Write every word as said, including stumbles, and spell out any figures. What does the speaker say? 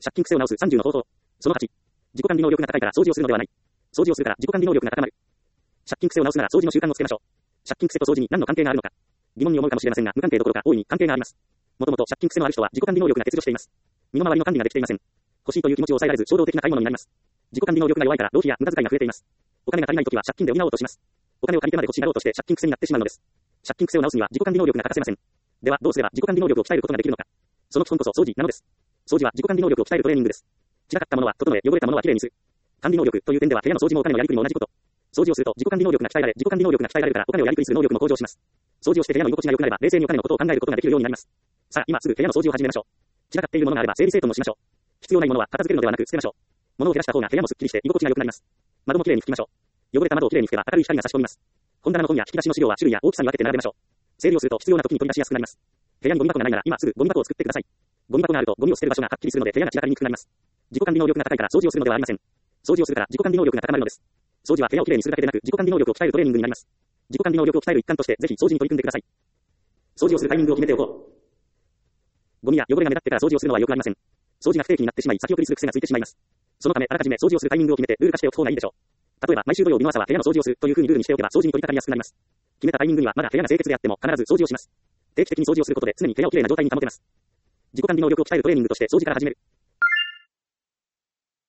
借金癖を直すさんじゅうの方法。そのはち。自己管理能力が高いから掃除をするのではない。掃除をするから自己管理能力が高まる。借金癖を直すなら掃除の習慣をつけましょう。借金癖と掃除に何の関係があるのか。疑問に思うかもしれませんが、無関係どころか大いに関係があります。もともと借金癖のある人は自己管理能力が欠如しています。身の回りの管理ができていません。欲しいという気持ちを抑えられず衝動的な買い物になります。自己管理能力が弱いから浪費や無駄遣いが増えています。お金が足りないときは借金で補おうとします。お金を借りてまで欲しがろうとして借金癖になってしまうのです。借金癖を直すには自己管理能力が欠かせません。ではどうすれば自己管理能力を鍛えることができるのか。その基本こそ掃除なのです。掃除は自己管理能力を鍛えるトレーニングです。散らかったものは整え、汚れたものはきれいにする。管理能力という点では部屋の掃除もお金のやりくりも同じこと。掃除をすると自己管理能力が鍛えられ、自己管理能力が鍛えられるからお金をやりくりする能力も向上します。掃除をして部屋の居心地が良くなれば冷静にお金のことを考えることができるようになります。さあ今すぐ部屋の掃除を始めましょう。散らかっているものがあれば整理整頓もしましょう。必要ないものは片付けるのではなく捨てましょう。物を減らした方が部屋もすっきりして居心地が良くなります。窓もきれいに拭きましょう。汚れた窓をきれいに拭けば明るい光が差し込みます。本棚の本や引き出しの資料は種類や大きさに分けて並べましょう。整理をすると必要な時に取り出しやすくなります。部屋にゴミ箱がないなら今すぐゴミ箱を作ってください。ゴミ箱があるとゴミを捨てる場所がはっきりするので部屋が散らかりにくくなります。自己管理能力が高いから掃除をするのではありません。掃除をするから自己管理能力が高まるのです。掃除は部屋をきれいにするだけでなく自己管理能力を鍛えるトレーニングになります。自己管理能力を鍛える一環としてぜひ掃除に取り組んでください。掃除をするタイミングを決めておこう。ゴミや汚れが目立ってから掃除をするのは良くありません。掃除が不定期になってしまい先送りする癖がついてしまいます。そのためあらかじめ掃除をするタイミングを決めてルール化しておく方がいいでしょう。例えば毎週土曜日の朝は部屋の掃除をするという風にルールにしておけば掃除に取り掛かりやすくなります。決めたタイミングにはまだ部屋が清潔であっても必ず掃除をします。定期的に掃除をすることで常に部屋をきれいな状態に保てます。自己管理能力を鍛えるトレーニングとして掃除から始める。